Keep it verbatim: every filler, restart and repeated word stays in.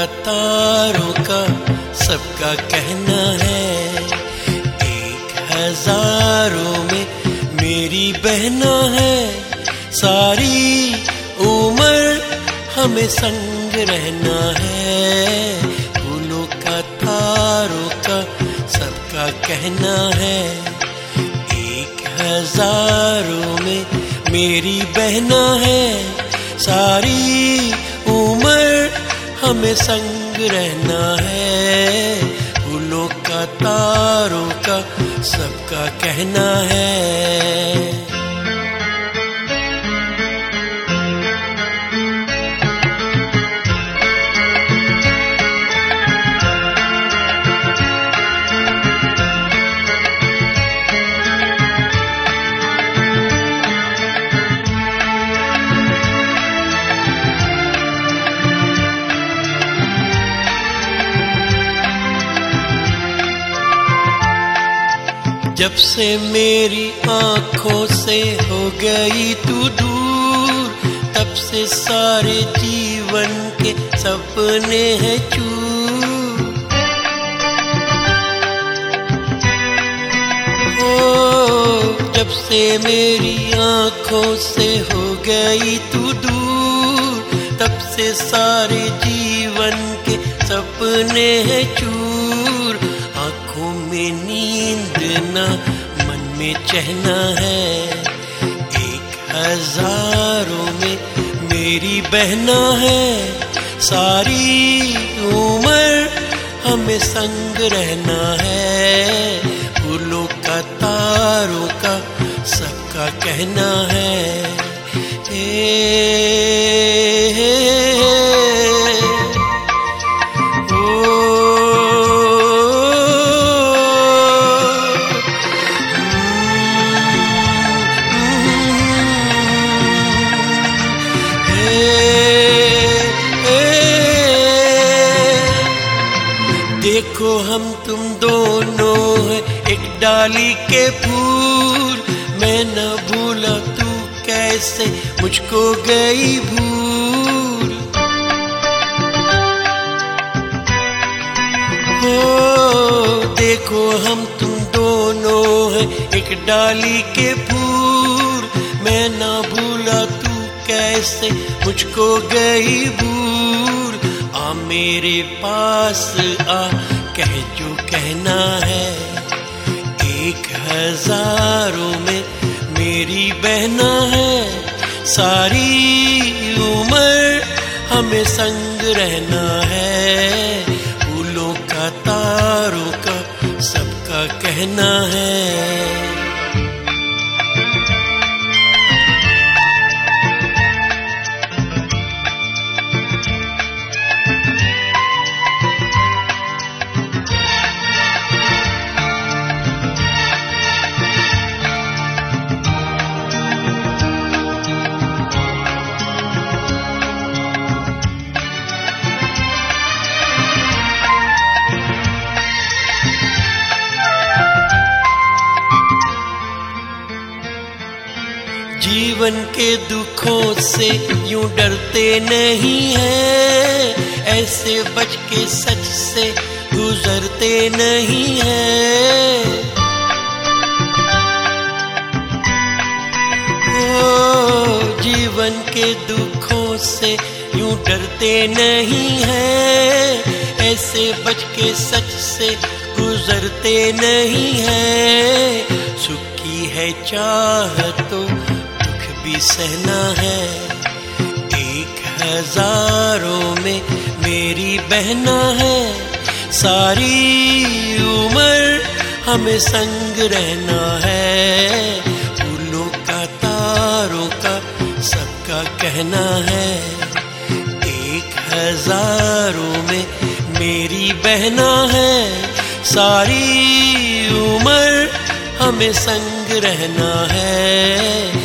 तारों का सबका कहना है, एक हजारों में मेरी बहना है। सारी उम्र हमें संग रहना है, फूलों का तारों का सबका कहना है। एक हजारों में मेरी बहना है, सारी उम्र हमें संग रहना है, फूलों का तारों का सबका कहना है। जब से मेरी आँखों से हो गई तू दूर, तब से सारे जीवन के सपने हैं चूर। ओ, जब से मेरी आँखों से हो गई तू दूर, तब से सारे जीवन के सपने हैं चूर। आँखों में नींद ना मन में चहना है, एक हजारों में मेरी बहना है। सारी उम्र हमें संग रहना है, फूलों का तारों का सबका कहना है। ए, देखो हम तुम दोनों हैं एक डाली के फूल, मैं न भूला तू कैसे मुझको गई भूल। ओ, देखो हम तुम दोनों हैं एक डाली के फूल, मैं न भूला तू कैसे मुझको गई भूल। आ मेरे पास आ कह जो कहना है, एक हजारों में मेरी बहना है। सारी उम्र हमें संग रहना है, फूलों का तारों का सबका कहना है। जीवन के दुखों से यूं डरते नहीं हैं, ऐसे बच के सच से गुजरते नहीं हैं। ओ, जीवन के दुखों से यूं डरते नहीं हैं, ऐसे बच के सच से गुजरते नहीं हैं। सुखी है चाह तो भी सहना है, एक हजारों में मेरी बहना है। सारी उम्र हमें संग रहना है, फूलों का तारों का सबका कहना है। एक हजारों में मेरी बहना है, सारी उम्र हमें संग रहना है,